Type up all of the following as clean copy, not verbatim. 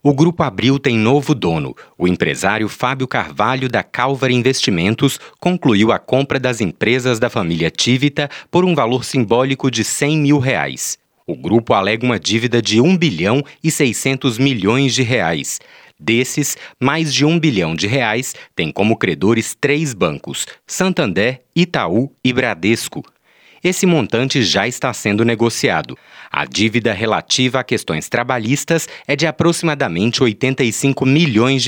O Grupo Abril tem novo dono. O empresário Fábio Carvalho, da Calvar Investimentos, concluiu a compra das empresas da família Tivita por um valor simbólico de R$100 mil. O grupo alega uma dívida de R$1 bilhão e 600 milhões de reais. Desses, mais de R$1 bilhão tem como credores 3 bancos: Santander, Itaú e Bradesco. Esse montante já está sendo negociado. A dívida relativa a questões trabalhistas é de aproximadamente R$85 milhões.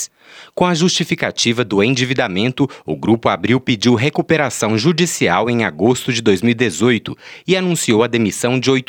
Com a justificativa do endividamento, o Grupo Abril pediu recuperação judicial em agosto de 2018 e anunciou a demissão de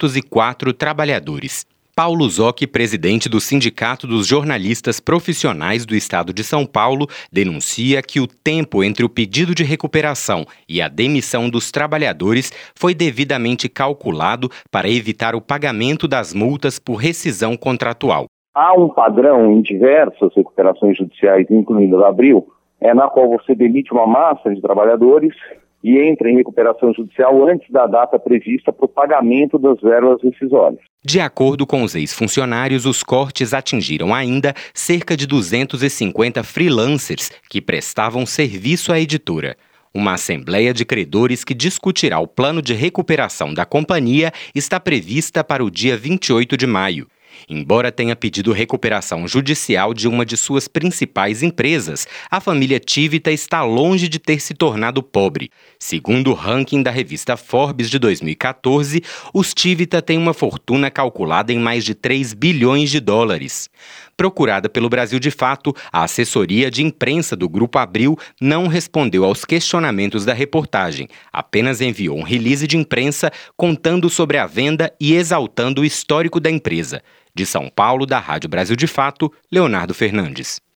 804 trabalhadores. Paulo Zocchi, presidente do Sindicato dos Jornalistas Profissionais do Estado de São Paulo, denuncia que o tempo entre o pedido de recuperação e a demissão dos trabalhadores foi devidamente calculado para evitar o pagamento das multas por rescisão contratual. Há um padrão em diversas recuperações judiciais, incluindo a da Abril, na qual você demite uma massa de trabalhadores e entra em recuperação judicial antes da data prevista para o pagamento das verbas rescisórias. De acordo com os ex-funcionários, os cortes atingiram ainda cerca de 250 freelancers que prestavam serviço à editora. Uma assembleia de credores que discutirá o plano de recuperação da companhia está prevista para o dia 28 de maio. Embora tenha pedido recuperação judicial de uma de suas principais empresas, a família Tivita está longe de ter se tornado pobre. Segundo o ranking da revista Forbes de 2014, os Tivita têm uma fortuna calculada em mais de $3 bilhões. Procurada pelo Brasil de Fato, a assessoria de imprensa do Grupo Abril não respondeu aos questionamentos da reportagem, apenas enviou um release de imprensa contando sobre a venda e exaltando o histórico da empresa. De São Paulo, da Rádio Brasil de Fato, Leonardo Fernandes.